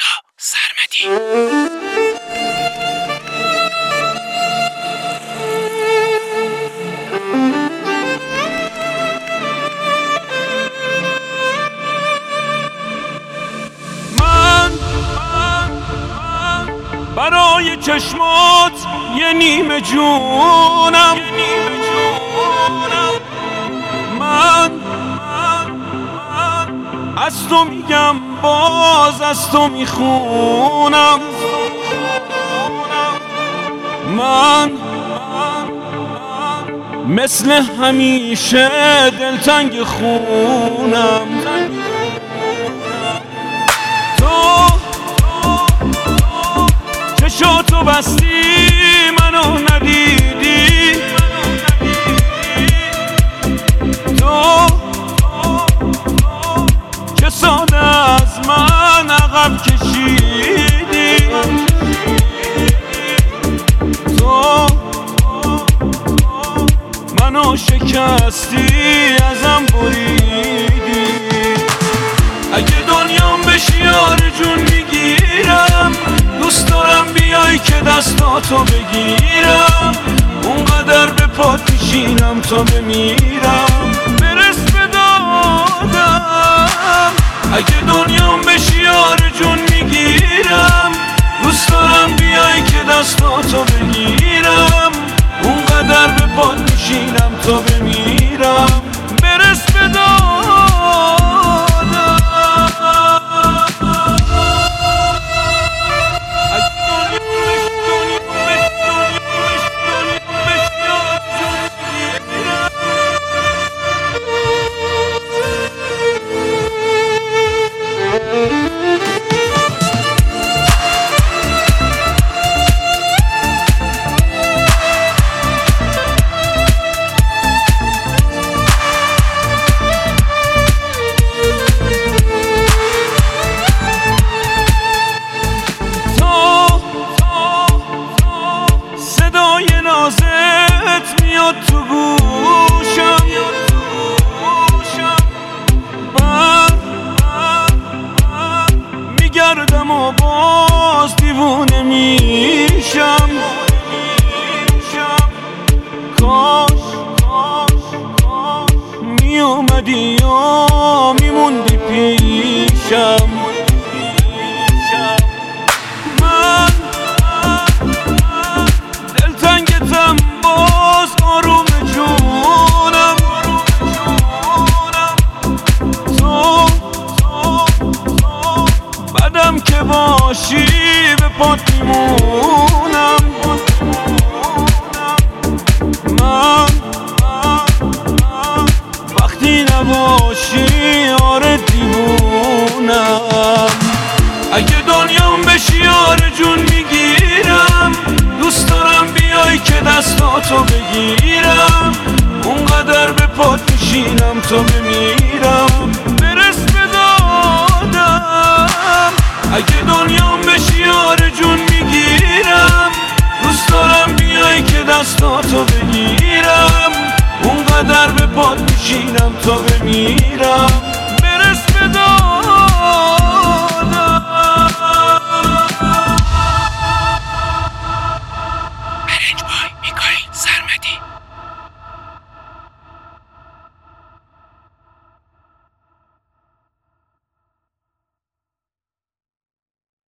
رضا سرمدی. برای چشمات یه نیمه جونم، من از تو میگم باز از تو میخونم، من مثل همیشه دلتنگ خونم. تو چشاتو بستی منو ندیدی، تو چه ساده از من عقب کشیدی، تو منو شکستی ازم بریدی. اگه دنیام بشی آرزون میگیرم، دوست دارم بیای که دستاتو بگیرم، اونقدر به پات میشینم تا بمیرم، برس به دادم. اگه دنیام بشی آرزون میگیرم، دوست دارم بیای که دستاتو بگیرم، اونقدر به پات میشینم تا بمیرم، برس به دادم. میاد تو گوشم، من میگردم و باز دیوونه میشم. کاش میومدی یا میموندی پیشم. من دلتنگتم باز آروم جونم، تو بعدم که باشی به پات میمونم. من وقتی نباشی آره دیوونم. اگه دنیام بشی آرزون میگیرم، دوست دارم بیای که دستاتو بگیرم، اونقدر به پات میشینم تا بمیرم، برس به دادم. اگه دنیام بشی آرزون میگیرم، دوست دارم بیای که دستاتو بگیرم، اونقدر به پات میشینم تا بمیرم.